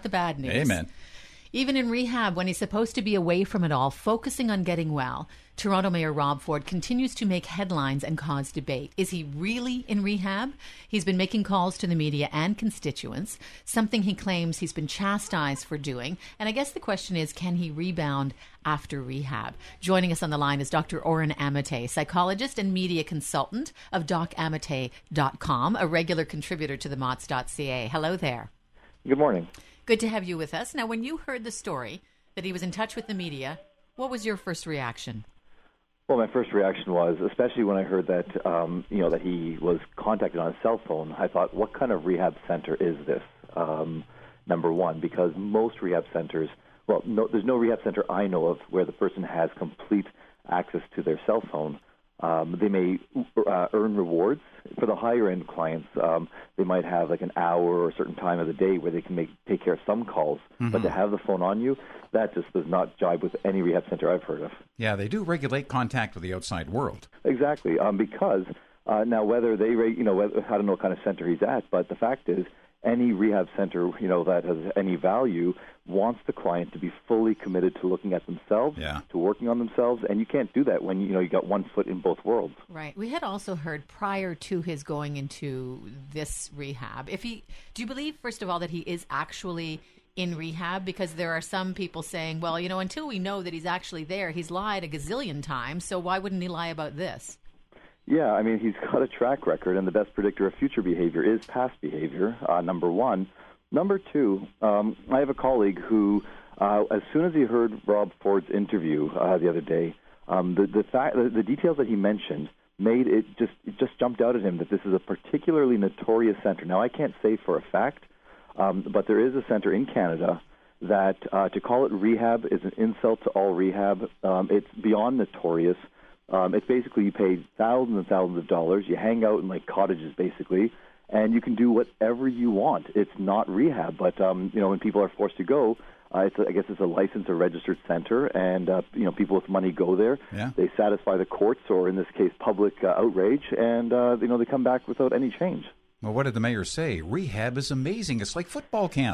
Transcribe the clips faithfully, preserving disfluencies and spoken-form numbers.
not the bad news. Amen. Even in rehab, when he's supposed to be away from it all, focusing on getting well, Toronto Mayor Rob Ford continues to make headlines and cause debate. Is he really in rehab? He's been making calls to the media and constituents, something he claims he's been chastised for doing. And I guess the question is, can he rebound after rehab? Joining us on the line is Doctor Oren Amitay, psychologist and media consultant of doc amitay dot com, a regular contributor to the mots dot c a. Hello there. Good morning. Good to have you with us. Now, when you heard the story that he was in touch with the media, what was your first reaction? Well, my first reaction was, especially when I heard that, um, you know, that he was contacted on his cell phone, I thought, what kind of rehab center is this? Um, number one, because most rehab centers, well, no, there's no rehab center I know of where the person has complete access to their cell phone. Um, they may uh, earn rewards. For the higher-end clients, um, they might have like an hour or a certain time of the day where they can make take care of some calls. Mm-hmm. But to have the phone on you, that just does not jibe with any rehab center I've heard of. Yeah, they do regulate contact with the outside world. Exactly, um, because uh, now whether they, you know, whether, I don't know what kind of center he's at, but the fact is, any rehab center, you know, that has any value wants the client to be fully committed to looking at themselves, yeah. to working on themselves, and you can't do that when, you know, you got one foot in both worlds. Right. We had also heard prior to his going into this rehab, if he, do you believe, first of all, that he is actually in rehab? Because there are some people saying, well, you know, until we know that he's actually there, he's lied a gazillion times, so why wouldn't he lie about this? Yeah, I mean, he's got a track record, and the best predictor of future behavior is past behavior, uh, number one. Number two, um, I have a colleague who, uh, as soon as he heard Rob Ford's interview uh, the other day, um, the the, fact, the the details that he mentioned made it just it just jumped out at him that this is a particularly notorious center. Now, I can't say for a fact, um, but there is a center in Canada that uh, to call it rehab is an insult to all rehab. Um, it's beyond notorious. Um, it's basically you pay thousands and thousands of dollars. You hang out in like cottages, basically, and you can do whatever you want. It's not rehab, but um, you know, when people are forced to go, uh, it's a, I guess it's a licensed or registered center, and uh, you know, people with money go there. Yeah. They satisfy the courts, or in this case, public uh, outrage, and uh, you know, they come back without any change. Well, what did the mayor say? Rehab is amazing. It's like football camp.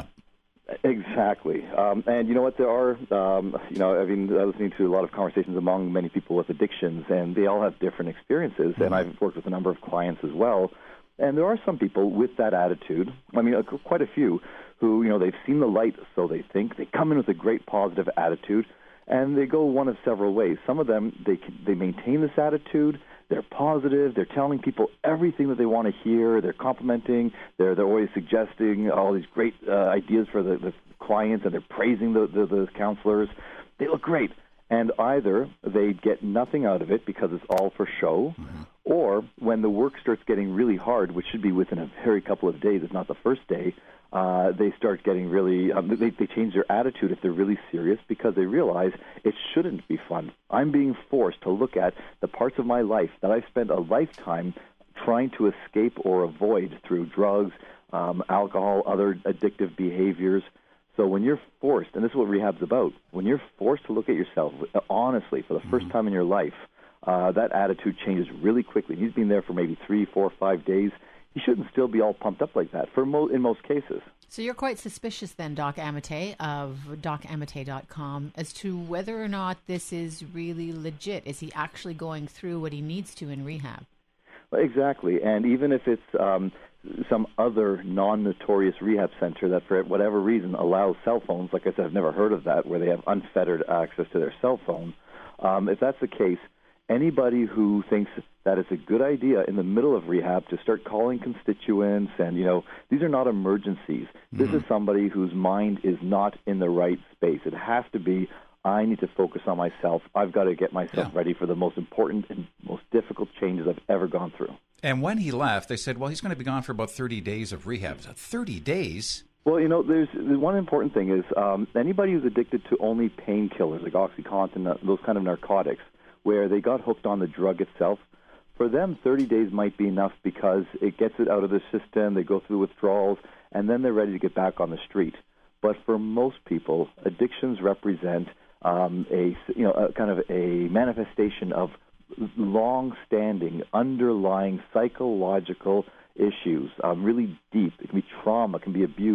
Exactly. Um, and you know what, there are, um, you know, I've been listening to a lot of conversations among many people with addictions, and they all have different experiences, mm-hmm. and I've worked with a number of clients as well, and there are some people with that attitude, I mean, uh, quite a few, who, you know, they've seen the light, so they think, they come in with a great positive attitude, and they go one of several ways. Some of them, they they maintain this attitude. They're positive. They're telling people everything that they want to hear. They're complimenting. They're they're always suggesting all these great uh, ideas for the, the clients, and they're praising the, the, the counselors. They look great. And either they get nothing out of it because it's all for show, mm-hmm. or when the work starts getting really hard, which should be within a very couple of days, if not the first day, uh, they start getting really, um, they, they change their attitude if they're really serious because they realize it shouldn't be fun. I'm being forced to look at the parts of my life that I've spent a lifetime trying to escape or avoid through drugs, um, alcohol, other addictive behaviors. So when you're forced, and this is what rehab's about, when you're forced to look at yourself honestly for the first time in your life, uh, that attitude changes really quickly. He's been there for maybe three, four, five days. He shouldn't still be all pumped up like that for mo- in most cases. So you're quite suspicious then, Doc Amitay of doc amitay dot com, as to whether or not this is really legit. Is he actually going through what he needs to in rehab? Well, exactly. And even if it's um, some other non-notorious rehab center that for whatever reason allows cell phones, like I said, I've never heard of that, where they have unfettered access to their cell phone. Um, if that's the case, anybody who thinks that it's a good idea in the middle of rehab to start calling constituents, and, you know, these are not emergencies. Mm-hmm. This is somebody whose mind is not in the right space. It has to be, I need to focus on myself. I've got to get myself yeah. ready for the most important and most difficult changes I've ever gone through. And when he left, they said, well, he's going to be gone for about thirty days of rehab. thirty days? Well, you know, there's one important thing is um, anybody who's addicted to only painkillers, like OxyContin, those kind of narcotics, where they got hooked on the drug itself, for them, thirty days might be enough because it gets it out of the system, they go through withdrawals, and then they're ready to get back on the street. But for most people, addictions represent um, a, you know, a kind of a manifestation of long-standing, underlying psychological issues, um, really deep. It can be trauma, it can be abuse.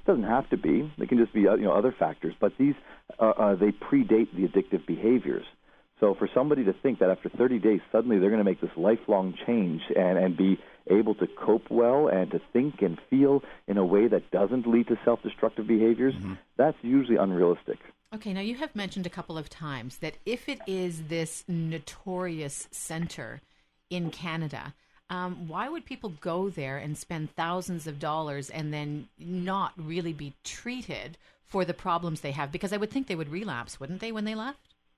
It doesn't have to be. They can just be uh, you know other factors. But these uh, uh, they predate the addictive behaviors. So for somebody to think that after thirty days suddenly they're going to make this lifelong change and, and be able to cope well and to think and feel in a way that doesn't lead to self-destructive behaviors, mm-hmm. that's usually unrealistic. Okay, now you have mentioned a couple of times that if it is this notorious center in Canada, um, why would people go there and spend thousands of dollars and then not really be treated for the problems they have? Because I would think they would relapse, wouldn't they, when they left?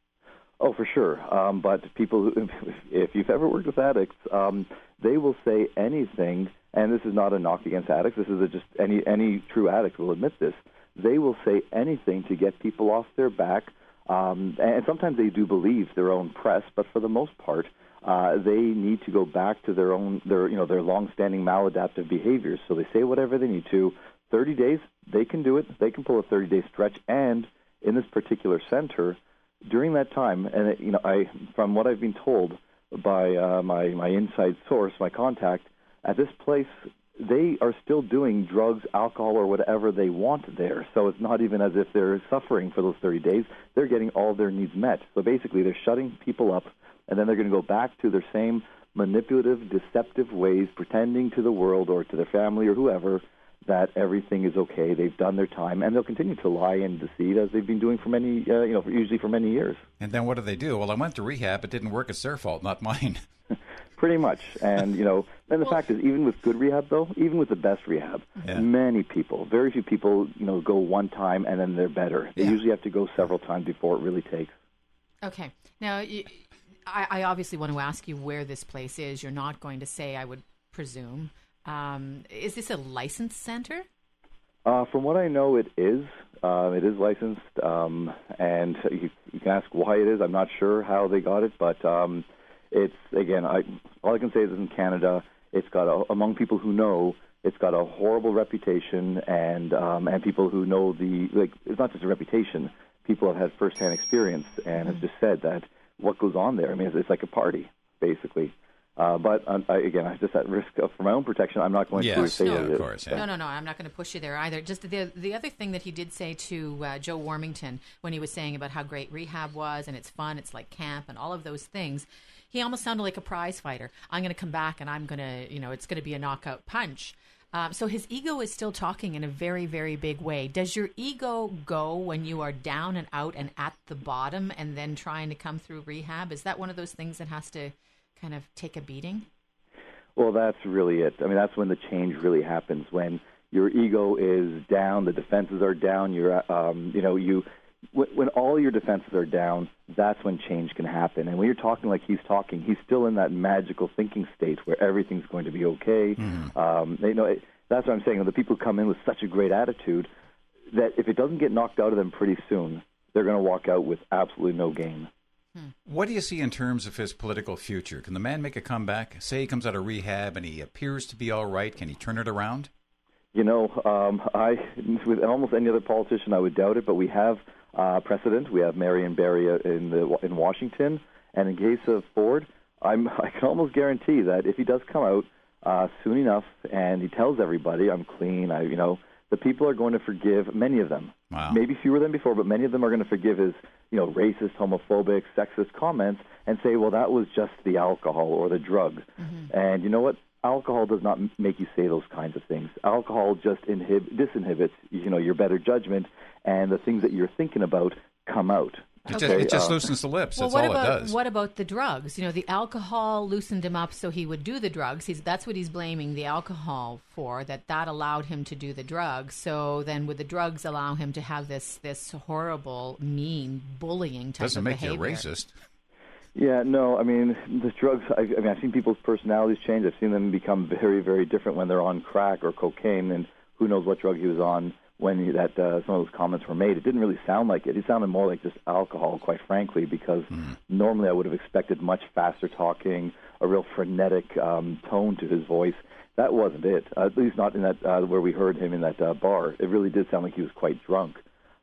Oh, for sure. Um, but people, who, if you've ever worked with addicts, um, they will say anything, and this is not a knock against addicts. This is a just any any true addict will admit this. They will say anything to get people off their back, um, and sometimes they do believe their own press. But for the most part, uh, they need to go back to their own their you know their long-standing maladaptive behaviors. So they say whatever they need to. thirty days, they can do it. They can pull a thirty-day stretch, and in this particular center, during that time, and it, you know, I from what I've been told by uh, my my inside source, my contact at this place, they are still doing drugs, alcohol, or whatever they want there. So it's not even as if they're suffering for those thirty days. They're getting all their needs met. So basically, they're shutting people up, and then they're going to go back to their same manipulative, deceptive ways, pretending to the world or to their family or whoever that everything is okay. They've done their time, and they'll continue to lie and deceive as they've been doing for many, uh, you know, for, usually for many years. And then what do they do? Well, I went to rehab. It didn't work. It's their fault, not mine. Pretty much. And, you know, and the well, fact is, even with good rehab, though, even with the best rehab, yeah. many people, very few people, you know, go one time and then they're better. They yeah. usually have to go several times before it really takes. Okay. Now, you, I, I obviously want to ask you where this place is. You're not going to say, I would presume. Um, is this a licensed center? Uh, from what I know, it is. Uh, it is licensed, um, and you, you can ask why it is. I'm not sure how they got it, but um, it's, again, I, all I can say is in Canada, it's got, a, among people who know, it's got a horrible reputation, and um, and people who know the, like, it's not just a reputation. People have had firsthand experience and have just said that what goes on there, I mean, it's, it's like a party, basically. Uh, but um, I, again, I just at risk of for my own protection, I'm not going yes. to say no, what it of is. Course, yeah. No, no, no. I'm not going to push you there either. Just the the other thing that he did say to uh, Joe Warmington when he was saying about how great rehab was and it's fun, it's like camp and all of those things, he almost sounded like a prize fighter. I'm going to come back and I'm going to, you know, it's going to be a knockout punch. Um, so his ego is still talking in a very, very big way. Does your ego go when you are down and out and at the bottom and then trying to come through rehab? Is that one of those things that has to kind of take a beating? Well, that's really it. I mean, that's when the change really happens, when your ego is down, the defenses are down, you're, um, you know, you, when all your defenses are down, that's when change can happen. And when you're talking like he's talking, he's still in that magical thinking state where everything's going to be okay. Mm-hmm. Um, you know, it, that's what I'm saying. The people come in with such a great attitude that if it doesn't get knocked out of them pretty soon, they're going to walk out with absolutely no gain. What do you see in terms of his political future? Can the man make a comeback? Say he comes out of rehab and he appears to be all right. Can he turn it around? You know, um, I with almost any other politician, I would doubt it. But we have uh, precedent. We have Marion Barry in the in Washington, and in case of Ford, I'm I can almost guarantee that if he does come out uh, soon enough and he tells everybody I'm clean, I you know. The people are going to forgive many of them. Wow. Maybe fewer than before, but many of them are going to forgive his, you know, racist, homophobic, sexist comments and say, well, that was just the alcohol or the drug. Mm-hmm. And you know what? Alcohol does not make you say those kinds of things. Alcohol just inhib- disinhibits, you know, your better judgment, and the things that you're thinking about come out. It okay. just, it just uh, loosens the lips. Well, That's what all about, it does. What about the drugs? You know, the alcohol loosened him up so he would do the drugs. He's, that's what he's blaming the alcohol for, that that allowed him to do the drugs. So then would the drugs allow him to have this this horrible, mean, bullying type Doesn't of make behavior? you a racist. Yeah, no, I mean, the drugs, I, I mean, I've seen people's personalities change. I've seen them become very, very different when they're on crack or cocaine, and who knows what drug he was on when he, that uh, some of those comments were made. It didn't really sound like it. It sounded more like just alcohol, quite frankly, because mm. normally I would have expected much faster talking, a real frenetic um, tone to his voice. That wasn't it, uh, at least not in that uh, where we heard him in that uh, bar. It really did sound like he was quite drunk.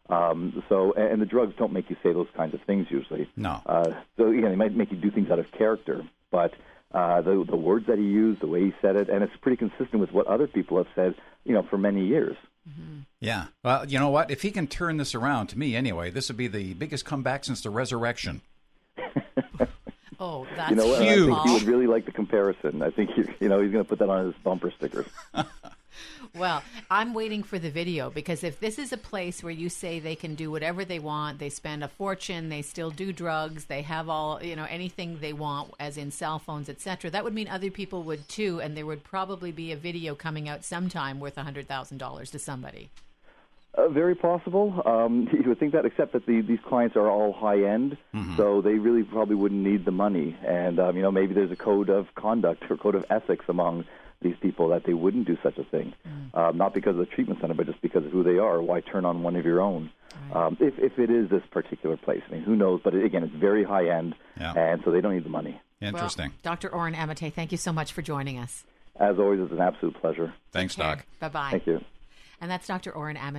Um, so, and, and the drugs don't make you say those kinds of things usually. No. Uh, so, again, they might make you do things out of character, but uh, the, the words that he used, the way he said it, and it's pretty consistent with what other people have said, you know, for many years. Mm-hmm. Yeah. Well, you know what? If he can turn this around, to me anyway, this would be the biggest comeback since the resurrection. Oh, that's you know what? huge. I think he would really like the comparison. I think he, you know he's going to put that on his bumper stickers. Well, I'm waiting for the video, because if this is a place where you say they can do whatever they want, they spend a fortune, they still do drugs, they have all, you know, anything they want, as in cell phones, et cetera, that would mean other people would too, and there would probably be a video coming out sometime worth one hundred thousand dollars to somebody. Uh, very possible. Um, you would think that, except that the, these clients are all high end, mm-hmm. so they really probably wouldn't need the money. And um, you know, maybe there's a code of conduct or code of ethics among these people that they wouldn't do such a thing, mm. um, not because of the treatment center, but just because of who they are. Why turn on one of your own? Right. Um, if if it is this particular place, I mean, who knows? But again, it's very high end, yeah. and so they don't need the money. Interesting. Well, Doctor Oren Amitay, thank you so much for joining us. As always, it's an absolute pleasure. Thanks, Doc. Bye bye. Thank you. And that's Doctor Oren Amitay.